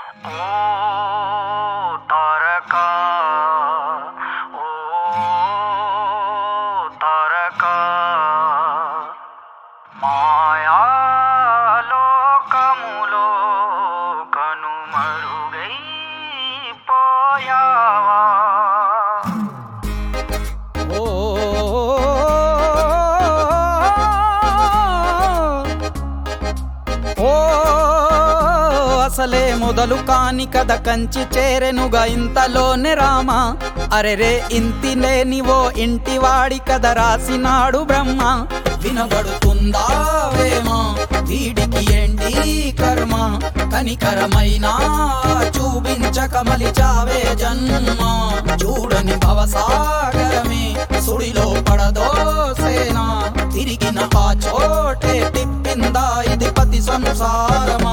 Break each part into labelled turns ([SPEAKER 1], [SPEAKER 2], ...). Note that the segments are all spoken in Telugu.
[SPEAKER 1] తారకా ఓ తారకా మాయాలోకములో కనుమరుగైపోయావా
[SPEAKER 2] ఓ ఓ అసలే మొదలు కాని కథ కంచి చేరెనుగా ఇంతలోనే రామ అరెరే ఇంతి లేనివో ఇంటివాడి కథ రాసినాడు బ్రహ్మ వినబడుతుందా వేమ వీడికి ఏంటి కర్మ కనికరమైనా చూపించక మలిచావే జన్మ చూడని భవసాగరమే సుడిలో పడదో సేనా తిరిగిన ఆ చోటే తిప్పిందా ఇది పతి సంసారమా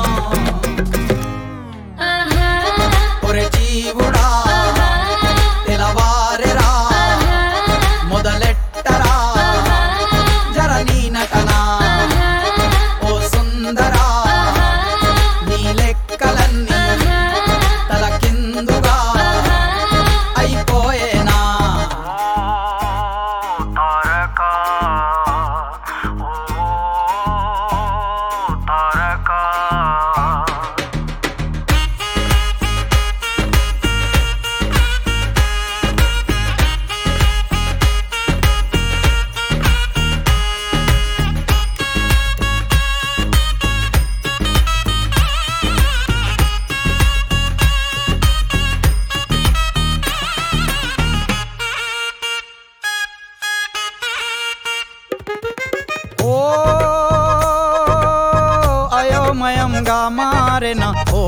[SPEAKER 2] ఒరే జీవుడా తెలవారెరా మొదలెట్టరా జర నీ నటనా ఓ సుందరా నీ లెక్కలన్నీ తలకిందుగా అయిపోయేనా
[SPEAKER 1] తారకా ఓ తారకా
[SPEAKER 2] ఓ అయోమయంగా మారెన ఓ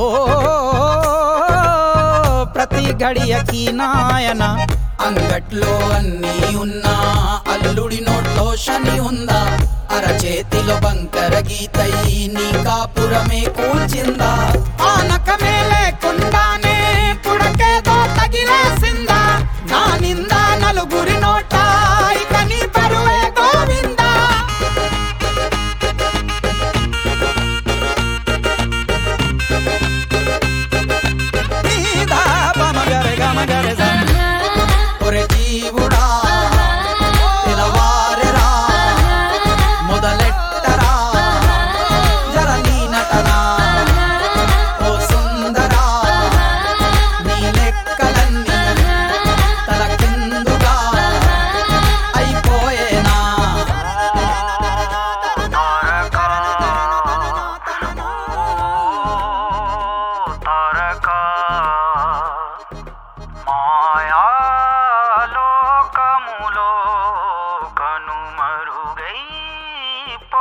[SPEAKER 2] ప్రతి గడియకి నాయన అంగట్లో అన్నీ ఉన్నా అల్లుడి నోట్లో శని ఉందా అరచేతిలో బంకర గీతై నీ కాపురమే కూల్చిందా ఆనకమే లేకుండానే పుడకేదో తగిలేసిందా నా నిందా నలుగురి నోట ఇక నీ పరువే గోవిందా నీదా పమగరె గమగరె సం. ఒరే జీవుడా తెలవారెరా మొదలెట్టరా జర నీ నటనా ఓ సుందరా నీ లెక్కలన్నీ తలకిందుగా అయిపోయేనా
[SPEAKER 1] తారకా తారకా మాయాలోకములో కనుమరుగైపోయావా